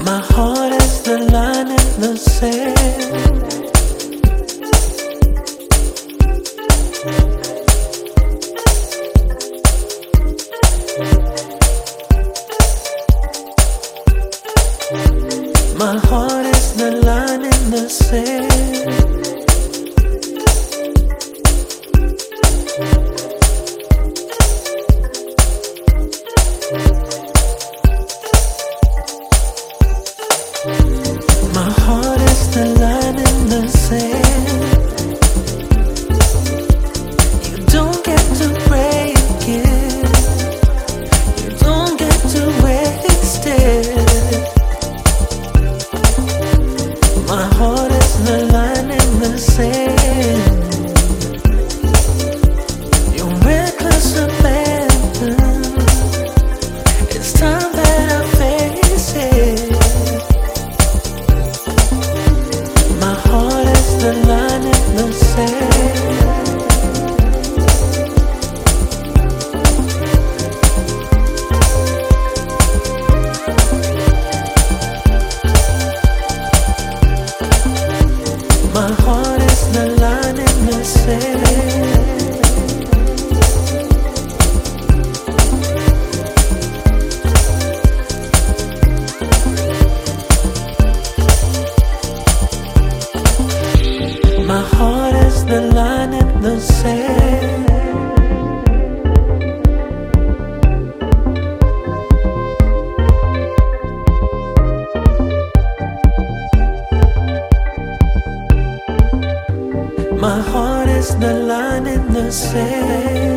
My heart is the line in the sand. My heart is the line in the sand. My heart is the line in the sand. You don't get to break it. You don't get to waste it. My heart is the line in the sand. You're reckless abandon. It's time that I face it. My heart is the line in the sand. My heart is the line in the sand. My heart is the line in the sand. My heart is the line in the sand.